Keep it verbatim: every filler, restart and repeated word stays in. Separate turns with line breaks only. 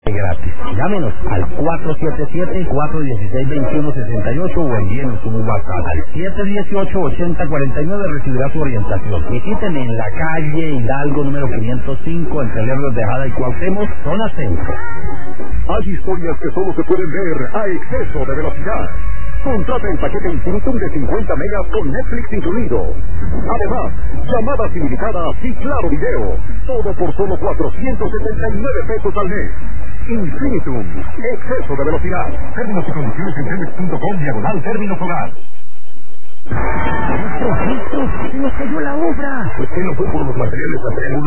gratis. Llámenos al cuatro siete siete, cuatro uno seis, dos uno seis ocho o envíenos un WhatsApp al siete uno ocho, ocho cero cuatro nueve. Recibirá su orientación. Visiten en la calle Hidalgo número quinientos cinco entre Lerdos de Jada y Cuauhtémoc, zona centro.
Hay historias que solo se pueden ver a exceso de velocidad. Contrata el paquete Infinitum de cincuenta megas con Netflix incluido. Además, llamadas ilimitadas y claro video. Todo por solo cuatrocientos setenta y nueve pesos al mes. Infinitum, exceso de velocidad. Términos y condiciones en telmex punto com diagonal términos hogar.
¡Maestro, maestro! ¡Se nos cayó la obra!
¿Por qué no fue por los materiales de